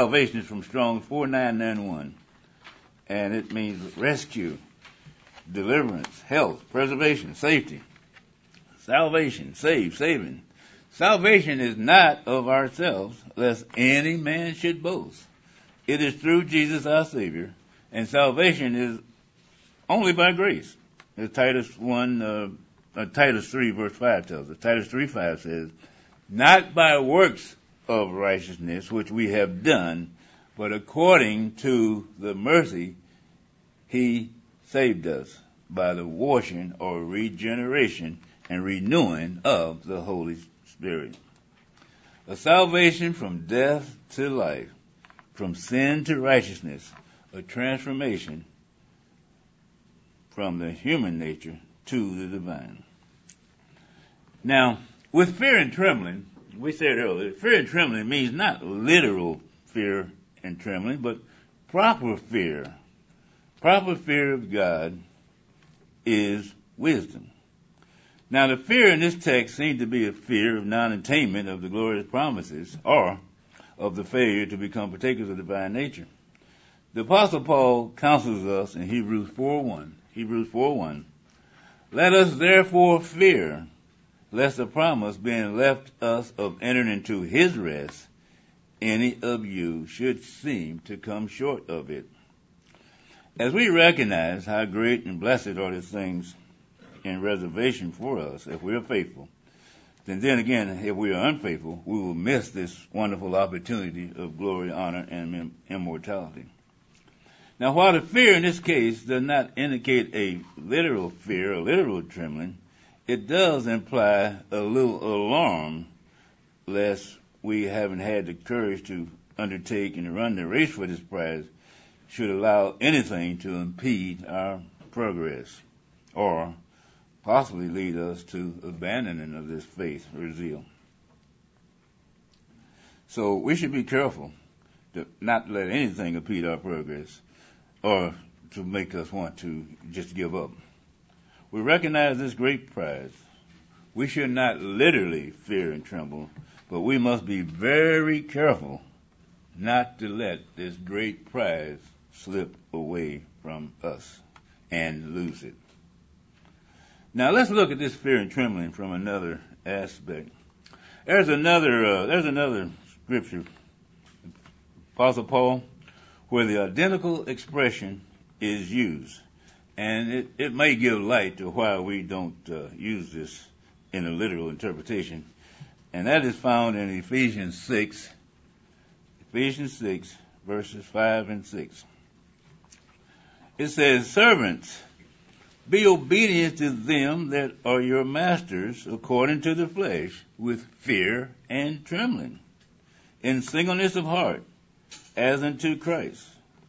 4991. And it means rescue, deliverance, health, preservation, safety. Salvation, saving. Salvation is not of ourselves, lest any man should boast. It is through Jesus our Savior, and salvation is only by grace. As Titus 3 verse 5 tells us. Titus 3:5 says, not by works of righteousness which we have done, but according to the mercy he saved us by the washing or regeneration and renewing of the Holy Spirit. A salvation from death to life, from sin to righteousness, a transformation from the human nature to the divine. Now, with fear and trembling, we said earlier, fear and trembling means not literal fear and trembling, but proper fear. Proper fear of God is wisdom. Now, the fear in this text seems to be a fear of non-attainment of the glorious promises, or of the failure to become partakers of divine nature. The Apostle Paul counsels us in Hebrews 4:1. Let us therefore fear, lest the promise being left us of entering into his rest, any of you should seem to come short of it. As we recognize how great and blessed are these things in reservation for us if we are faithful, then again, if we are unfaithful, we will miss this wonderful opportunity of glory, honor, and immortality. Now, while the fear in this case does not indicate a literal fear or literal trembling, it does imply a little alarm lest we haven't had the courage to undertake and run the race for this prize should allow anything to impede our progress or possibly lead us to abandoning of this faith or zeal. So we should be careful to not let anything impede our progress or to make us want to just give up. We recognize this great prize. We should not literally fear and tremble, but we must be very careful not to let this great prize slip away from us and lose it. Now let's look at this fear and trembling from another aspect. There's another scripture, Apostle Paul, where the identical expression is used. And it may give light to why we don't use this in a literal interpretation. And that is found in Ephesians 6, verses 5 and 6. It says, servants, be obedient to them that are your masters according to the flesh, with fear and trembling, in singleness of heart, as unto Christ.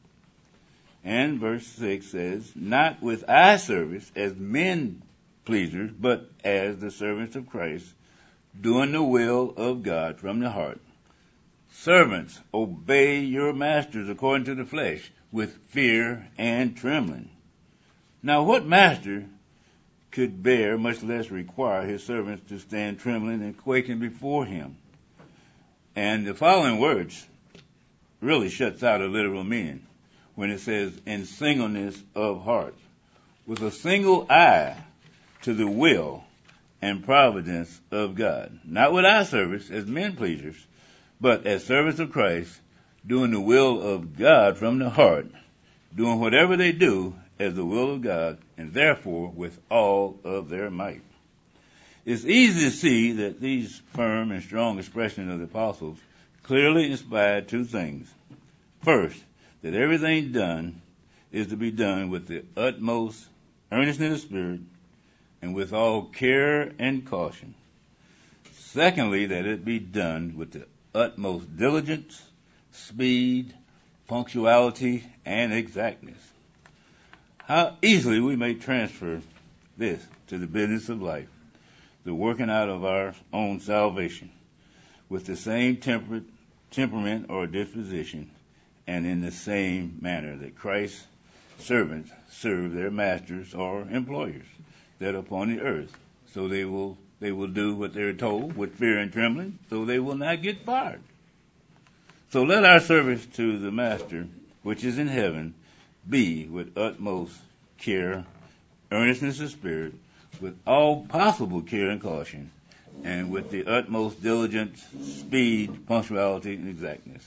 And verse 6 says, not with eye service as men pleasers, but as the servants of Christ, doing the will of God from the heart. Servants, obey your masters according to the flesh, with fear and trembling. Now, what master could bear, much less require, his servants to stand trembling and quaking before him? And the following words really shuts out a literal meaning when it says, in singleness of heart, with a single eye to the will and providence of God. Not with eye service as men pleasers, but as servants of Christ, doing the will of God from the heart, doing whatever they do as the will of God, and therefore with all of their might. It's easy to see that these firm and strong expressions of the apostles clearly inspired two things. First, that everything done is to be done with the utmost earnestness of spirit and with all care and caution. Secondly, that it be done with the utmost diligence, speed, punctuality, and exactness. How easily we may transfer this to the business of life, the working out of our own salvation, with the same temperament or disposition, and in the same manner that Christ's servants serve their masters or employers that are upon the earth. So they will do what they're told with fear and trembling, so they will not get fired. So let our service to the Master, which is in heaven, be with utmost care, earnestness of spirit, with all possible care and caution, and with the utmost diligence, speed, punctuality, and exactness.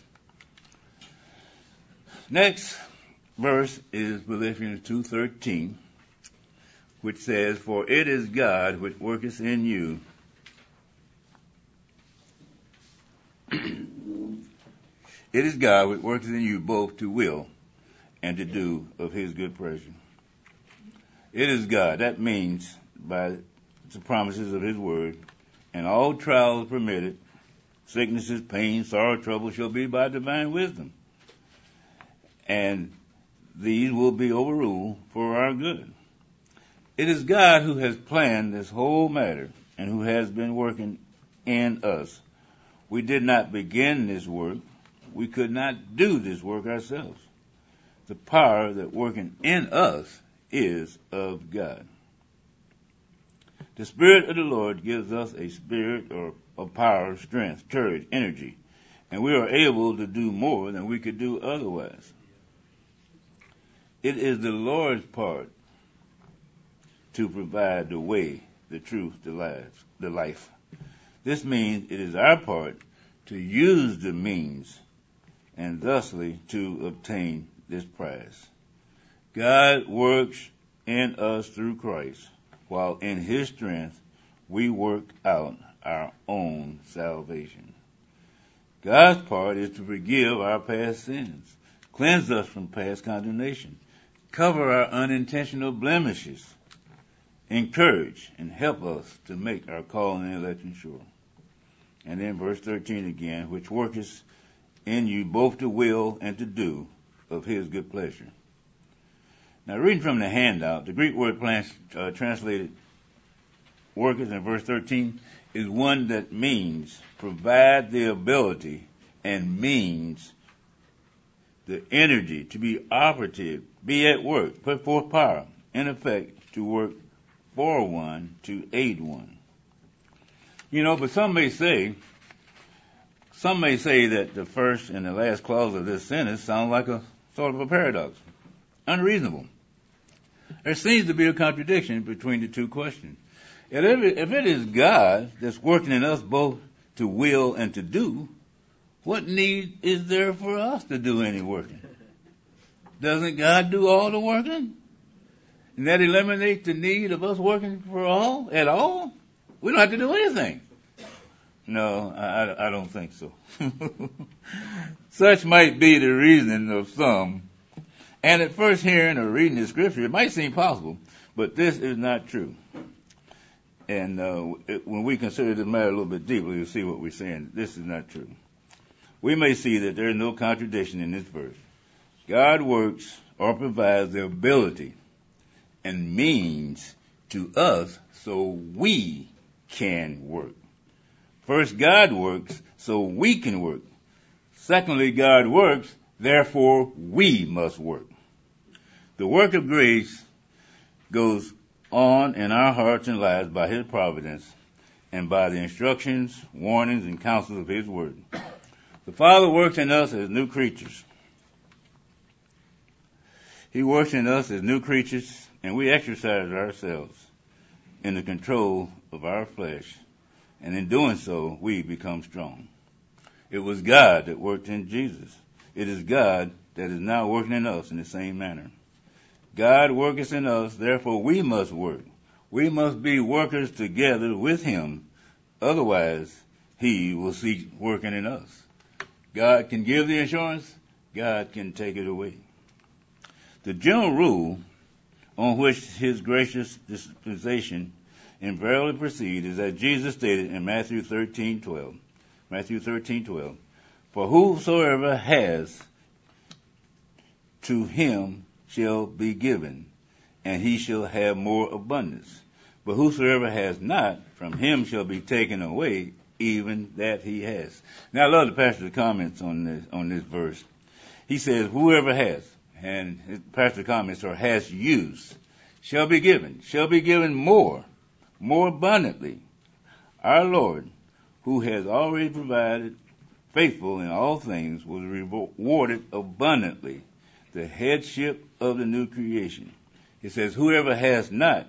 Next verse is Philippians 2:13, which says, for it is God which worketh in you it is God which worketh in you both to will and to do of his good pleasure. It is God. That means by the promises of his word, and all trials permitted, sicknesses, pain, sorrow, trouble shall be by divine wisdom. And these will be overruled for our good. It is God who has planned this whole matter and who has been working in us we did not begin this work, we could not do this work ourselves. The power that working in us is of God. The Spirit of the Lord gives us a spirit or a power, strength, courage, energy, and we are able to do more than we could do otherwise. It is the Lord's part to provide the way, the truth, the life. This means it is our part to use the means and thusly to obtain this prize. God works in us through Christ, while in His strength we work out our own salvation. God's part is to forgive our past sins, cleanse us from past condemnation, cover our unintentional blemishes, encourage and help us to make our calling and election sure. And then verse 13 again, which worketh in you both to will and to do of His good pleasure. Now, reading from the handout, the Greek word translated worketh in verse 13 is one that means provide the ability and means the energy to be operative, be at work, put forth power, in effect, to work for one, to aid one. But some may say that the first and the last clause of this sentence sound like a sort of a paradox. Unreasonable. There seems to be a contradiction between the two questions. If it is God that's working in us both to will and to do, what need is there for us to do any working? Doesn't God do all the working? And that eliminates the need of us working for all, at all? We don't have to do anything. No, I don't think so. Such might be the reasoning of some. And at first hearing or reading the scripture, it might seem possible, but this is not true. And when we consider the matter a little bit deeply, you'll see what we're saying. This is not true. We may see that there is no contradiction in this verse. God works or provides the ability and means to us so we can work. First, God works so we can work. Secondly, God works, therefore we must work. The work of grace goes on in our hearts and lives by His providence and by the instructions, warnings, and counsels of His word. The Father works in us as new creatures. He works in us as new creatures, and we exercise ourselves in the control of our flesh, and in doing so, we become strong. It was God that worked in Jesus. It is God that is now working in us in the same manner. God worketh in us, therefore we must work. We must be workers together with Him. Otherwise, He will cease working in us. God can give the assurance. God can take it away. The general rule on which His gracious dispensation invariably proceeds is as Jesus stated in Matthew 13:12. Matthew 13:12. For whosoever has, to him shall be given, and he shall have more abundance. But whosoever has not, from him shall be taken away, even that he has. Now I love the pastor's comments on this verse. He says, whoever has, and his pastor's comments are has used, shall be given more abundantly. Our Lord, who has already provided, faithful in all things, was rewarded abundantly, the headship of the new creation. It says, whoever has not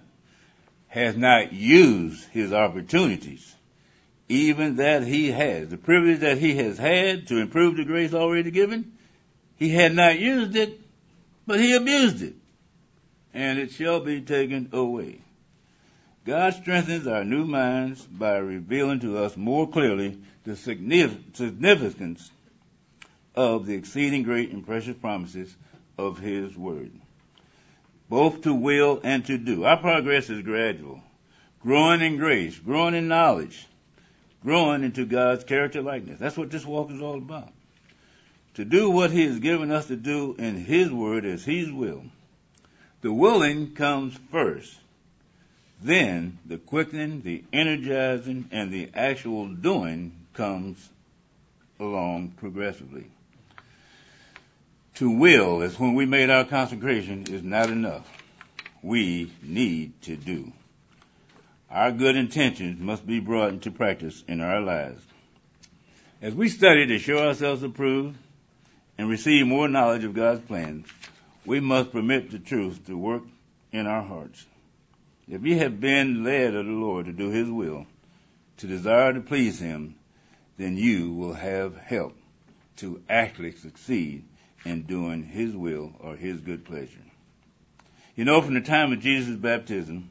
used his opportunities, even that he has. The privilege that he has had to improve the grace already given, he had not used it, but he abused it, and it shall be taken away. God strengthens our new minds by revealing to us more clearly the significance of the exceeding great and precious promises of His Word, both to will and to do. Our progress is gradual, growing in grace, growing in knowledge, growing into God's character likeness. That's what this walk is all about. To do what He has given us to do in His Word as His will. The willing comes first. Then the quickening, the energizing, and the actual doing comes along progressively. To will is when we made our consecration is not enough. We need to do. Our good intentions must be brought into practice in our lives. As we study to show ourselves approved and receive more knowledge of God's plans, we must permit the truth to work in our hearts. If you have been led of the Lord to do His will, to desire to please Him, then you will have help to actually succeed in doing His will or His good pleasure. You know, from the time of Jesus' baptism,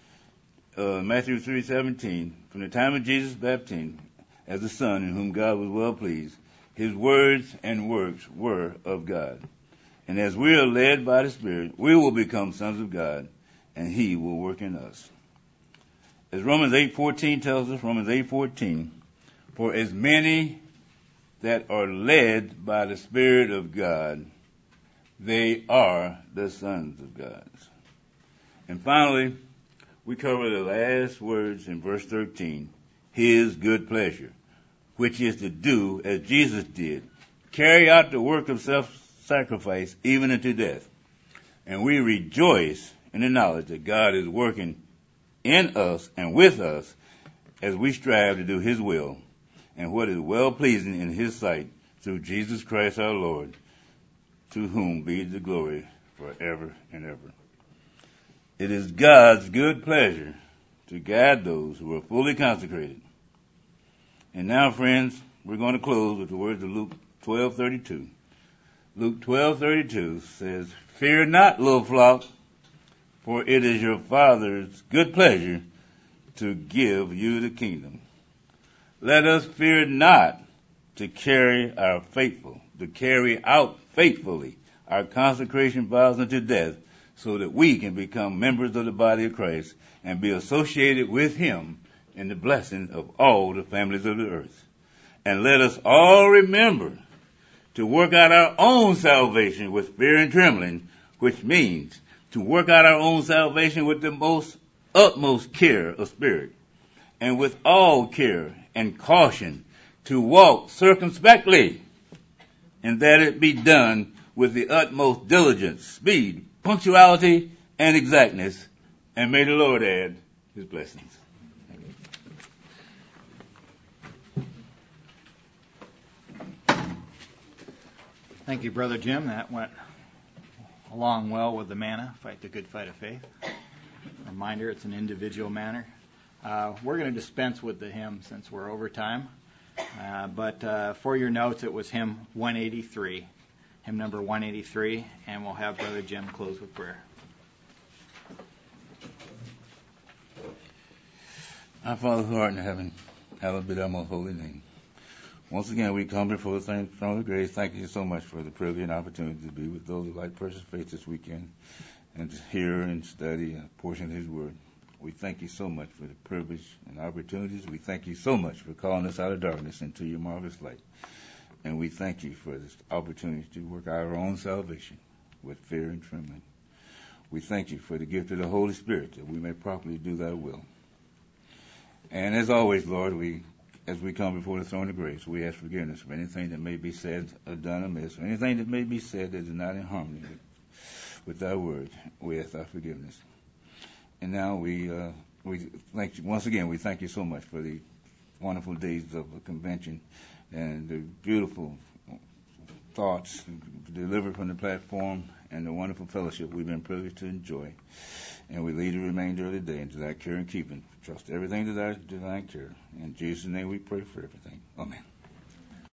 Matthew 3:17, from the time of Jesus' baptism as the Son in whom God was well pleased, His words and works were of God. And as we are led by the Spirit, we will become sons of God, and He will work in us. As Romans 8:14 tells us, Romans 8:14, for as many that are led by the Spirit of God, they are the sons of God. And finally, we cover the last words in verse 13, His good pleasure, which is to do as Jesus did, carry out the work of self-sacrifice even unto death. And we rejoice in the knowledge that God is working in us and with us as we strive to do His will and what is well-pleasing in His sight through Jesus Christ our Lord, to whom be the glory forever and ever. It is God's good pleasure to guide those who are fully consecrated. And now, friends, we're going to close with the words of Luke 12:32. Luke 12:32 says, fear not, little flock, for it is your Father's good pleasure to give you the kingdom. Let us fear not to carry out faithfully our consecration vows unto death, so that we can become members of the body of Christ and be associated with Him in the blessing of all the families of the earth. And let us all remember to work out our own salvation with fear and trembling, which means to work out our own salvation with the utmost care of spirit, and with all care and caution to walk circumspectly, and that it be done with the utmost diligence, speed, punctuality, and exactness, and may the Lord add His blessings. Thank you, Brother Jim. That went along well with the manna, fight the good fight of faith. Reminder, it's an individual manner. We're going to dispense with the hymn since we're over time. But for your notes, it was hymn 183, hymn number 183, and we'll have Brother Jim close with prayer. Our Father who art in heaven, hallowed be thy most holy name. Once again, we come before the throne of grace. Thank you so much for the privilege and opportunity to be with those of like precious faith this weekend and to hear and study a portion of His Word. We thank you so much for the privilege and opportunities. We thank you so much for calling us out of darkness into your marvelous light. And we thank you for this opportunity to work out our own salvation with fear and trembling. We thank you for the gift of the Holy Spirit that we may properly do thy will. And as always, Lord, as we come before the throne of grace, we ask forgiveness for anything that may be said or done amiss, or anything that may be said that is not in harmony with thy word. We ask thy forgiveness. And now we thank you once again. We thank you so much for the wonderful days of the convention and the beautiful thoughts delivered from the platform and the wonderful fellowship we've been privileged to enjoy. And we lead the remainder of the day into thy care and keeping. Trust everything to thy divine care. In Jesus' name we pray for everything. Amen.